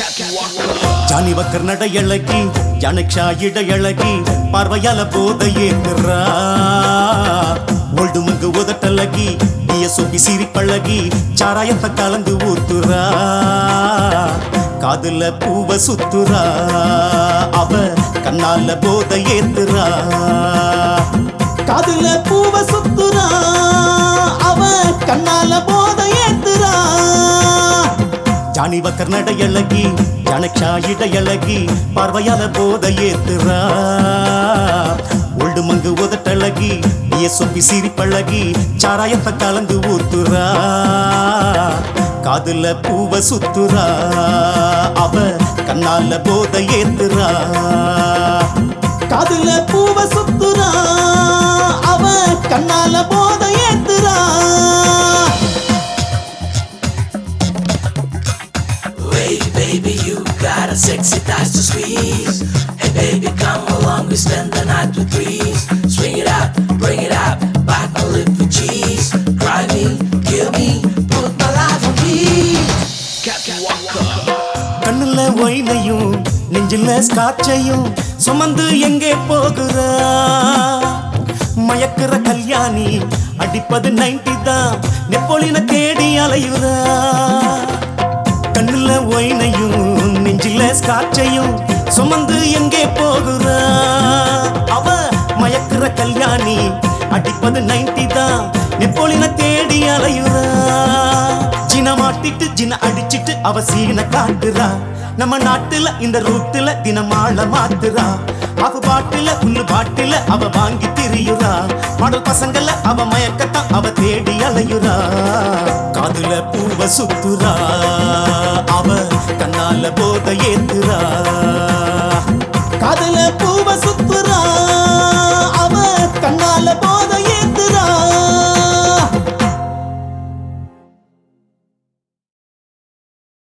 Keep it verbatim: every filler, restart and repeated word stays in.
ಜಾನಿ ವಕರ್ ನಡೆಯಳಗಿ ಜಾನಕ್ಷಾ ಇಡೆಯಳಗಿ ಪಾರ್ವಯಾಲ ಬೋದಯೇತ್ರಾ ಒಳ್ಡು ಮಂಗು ಒದಟಲಗಿ ನೀಯ ಸೊಬ್ಬಿ ಸಿರಿ ಪಳ್ಳಗಿ ಚಾರಾಯಂತ ಕಲಂದು ஊத்துறா காதுல பூவ சுத்துறா அவ கண்ணால போதையேத்துறா காதுல பூவ சுத்துறா அவ கண்ணால போதையேத்துறா ಜಾನಿ ವಕರ್ ನಡೆಯಳಗಿ ಜಾನಕ್ಷಾ ಇಡೆಯಳಗಿ ಪಾರ್ವಯಾಲ ಬೋದಯೇತ್ರா ಒಳ್ಡು ಮಂಗು ಒದಟಲಗಿ ನೀಯ ಸೊಬ್ಬಿ ಸಿರಿ ಪಳ್ಳಗಿ ಚಾರಾಯಂತ ಕಲಂದು ஊத்துறா காதுல பூவ சுத்துறா அவ கண்ணால போதையேத்துறா காதுல பூவ சுத்துறா அவ கண்ணால போதையேத்துறா Wait baby you got a sexy thighs to squeeze. Hey baby come along we spend the night with breeze. Swing it up, bring it up, bite my lip with cheese. Cry me, kill me, put my life on peace. Captain Walker. கண்ணுல ஒயினையும் நெஞ்சில ஸ்காட்சையும் சுமந்து எங்கே போகுறா மயக்குற கல்யாணி அடிப்பது ninety தான் நெப்போலியன தேடி அலையுறா கண்ணுல ஒயினையும் நெஞ்சில ஸ்காட்சையும் சுமந்து எங்கே போகுறா அவ மயக்குற கல்யாணி அடிப்பது நைன்டி தான் நெப்போலியன தேடி அலையுறா ஜின மாட்டிட்டு ஜின அடிச்சிட்டு அவ சீன காட்டுறா நம்ம நாட்டுல இந்த ரூட்டுல தினமாள மாத்துறா அவ பாட்டுல புல்லு பாட்டுல அவ வாங்கி திரியுறா மாடல் பசங்கள அவ மயக்கத்தான் அவ தேடி அலையுறா காதுல பூவ சுத்துறா அவ கண்ணால போதையேத்துறா காதுல பூ